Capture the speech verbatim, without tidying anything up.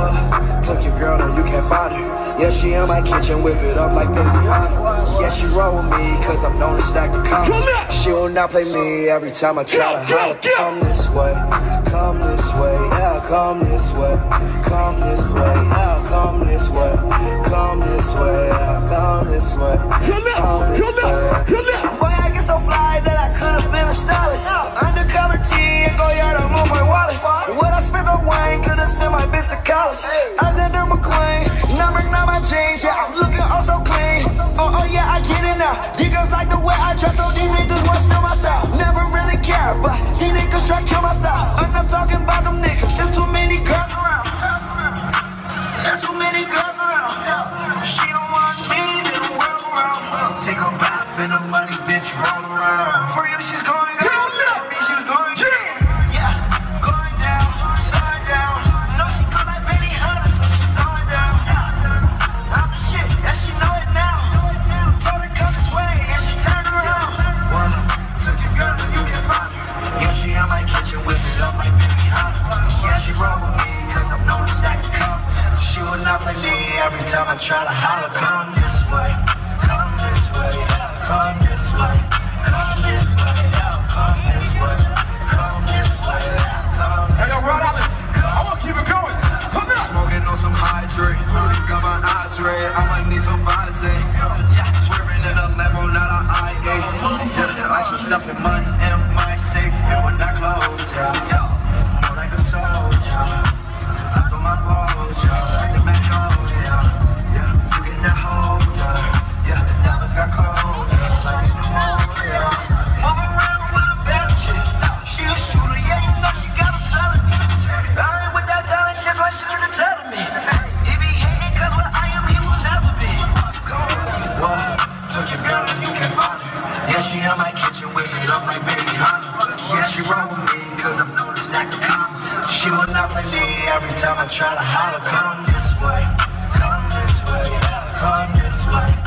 What? Took your girl, no, you can't find her. Yeah, she in my kitchen, whip it up like baby Honda. Yeah, she roll with me, cause I'm known to stack the comments. She will not play me every time I try to holler. Come this way, come this way, yeah, come this way. Come this way, yeah, come this way. Come this way, yeah, come this way. Come this way. Boy, I get so fly that I could've been a stylist. Undercover T and go yard, I'm on my wallet. What I spent on wine, could've sent my bitch to college. I was under McQueen, number nine my jeans, yeah, I'm looking oh so clean. Oh, oh yeah, I get it now. These girls like the way I dress, so these niggas want to steal my style. Never really care, but these niggas try to kill my style. I'm not talking about them niggas, there's too many girls around. There's too many girls around. She don't want me, they don't work around. Take a bath in the money, bitch, roll around. For you, she's going up. For me, she's going down. Yeah, going down, slide down. No, she good like Benny Hunter, so she's going down. I'm the shit, and she know it now. Told her come this way, and she turned around. Well, took your girl, and you can find her. Yeah, she in my kitchen, whip it up like Benny Hunter. Yeah, she roll with me, cause I'm known to stack the cups. She will not play me every time I try to holler. Come this way, come this way, yeah, come this way. Come this way, yeah, come this way. Come this way, yeah, come this way. Hey, yo, Rod Allen, I wanna keep it going. Come on. Smoking on some hydrate, got my eyes red, I might need some Visine. Yeah, swerving in a Lambo, not an I A. Yeah, I keep stuffing money in my safe, and when I close, yeah, more like a soldier. I throw my balls, yeah, like the back home, yeah, yeah, you cannot hold, yeah, yeah, diamonds got cold, yeah, like it's pneumonia. Move around with a bad chick, she a shooter, yeah, you know she got a felony. I ain't with that talent shit, so she tried to tell me. He be hating cause what I am, he will never be. What? Took your girl and you can't find her. Yeah, she in my kitchen, whip it up like baby Honda. Yeah, she roll with me cause I'm known to stack the comments. She will not play me every time I try to holler. Come this way, come this way, yeah, come this way.